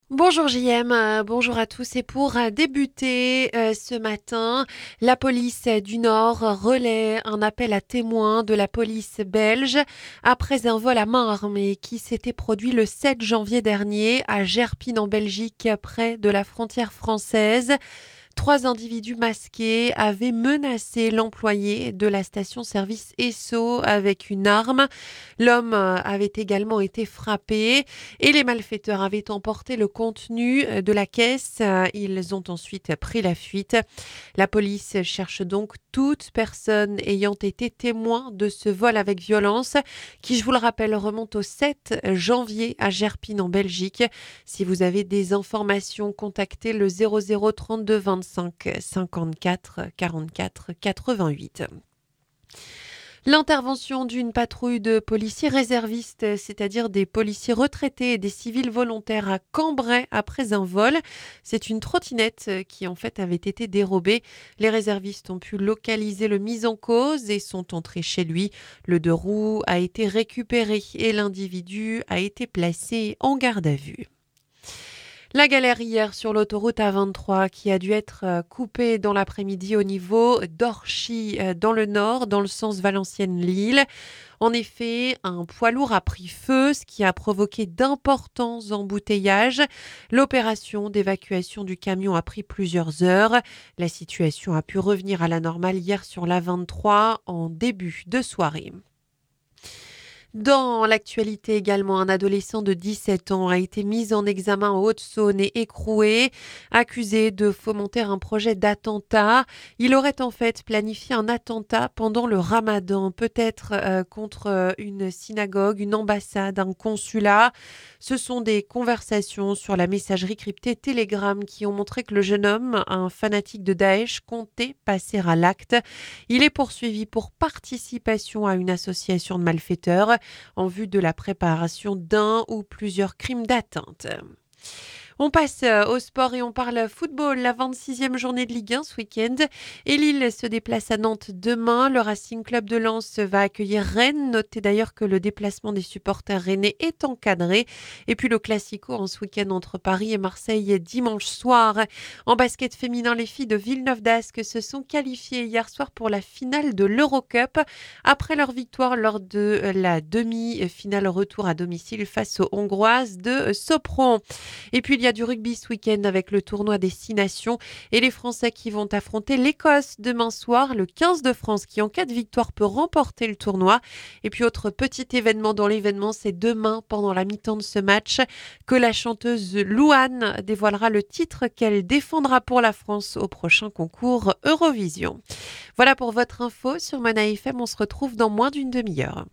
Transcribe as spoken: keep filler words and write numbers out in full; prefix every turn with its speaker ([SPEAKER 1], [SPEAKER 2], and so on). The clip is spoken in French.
[SPEAKER 1] Bonjour J M, euh, bonjour à tous. Et pour euh, débuter euh, ce matin, la police du Nord relaie un appel à témoins de la police belge après un vol à main armée qui s'était produit le sept janvier dernier à Gerpine en Belgique, près de la frontière française. Trois individus masqués avaient menacé l'employé de la station-service Esso avec une arme. L'homme euh, avait également été frappé et les malfaiteurs avaient emporté le contenu de la caisse. Ils ont ensuite pris la fuite. La police cherche donc toute personne ayant été témoin de ce vol avec violence qui, je vous le rappelle, remonte au sept janvier à Gerpine en Belgique. Si vous avez des informations, contactez le zéro zéro trente-deux vingt-cinq cinquante-quatre quarante-quatre quatre-vingt-huit. L'intervention d'une patrouille de policiers réservistes, c'est-à-dire des policiers retraités et des civils volontaires à Cambrai après un vol. C'est une trottinette qui en fait avait été dérobée. Les réservistes ont pu localiser le mis en cause et sont entrés chez lui. Le deux roues a été récupéré et l'individu a été placé en garde à vue. La galère hier sur l'autoroute A vingt-trois qui a dû être euh, coupée dans l'après-midi au niveau d'Orchy euh, dans le nord, dans le sens Valenciennes-Lille. En effet, un poids lourd a pris feu, ce qui a provoqué d'importants embouteillages. L'opération d'évacuation du camion a pris plusieurs heures. La situation a pu revenir à la normale hier sur l'A vingt-trois en début de soirée. Dans l'actualité également, un adolescent de dix-sept ans a été mis en examen en Haute-Saône et écroué, accusé de fomenter un projet d'attentat. Il aurait en fait planifié un attentat pendant le Ramadan, peut-être euh, contre euh, une synagogue, une ambassade, un consulat. Ce sont des conversations sur la messagerie cryptée Telegram qui ont montré que le jeune homme, un fanatique de Daesh, comptait passer à l'acte. Il est poursuivi pour participation à une association de malfaiteurs en vue de la préparation d'un ou plusieurs crimes d'atteinte. On passe euh, au sport et on parle football. La vingt-sixième journée de Ligue un ce week-end. Et Lille se déplace à Nantes demain. Le Racing Club de Lens va accueillir Rennes. Notez d'ailleurs que le déplacement des supporters rennais est encadré. Et puis le Classico en ce week-end entre Paris et Marseille dimanche soir. En basket féminin, les filles de Villeneuve-d'Ascq se sont qualifiées hier soir pour la finale de l'Eurocup après leur victoire lors de la demi-finale retour à domicile face aux Hongroises de Sopron. Et puis il y a du rugby ce week-end avec le tournoi des Six Nations et les Français qui vont affronter l'Écosse demain soir. Le quinze de France qui en cas de victoire peut remporter le tournoi. Et puis autre petit événement dans l'événement, c'est demain pendant la mi-temps de ce match que la chanteuse Louane dévoilera le titre qu'elle défendra pour la France au prochain concours Eurovision. Voilà pour votre info sur Mana F M, on se retrouve dans moins d'une demi-heure.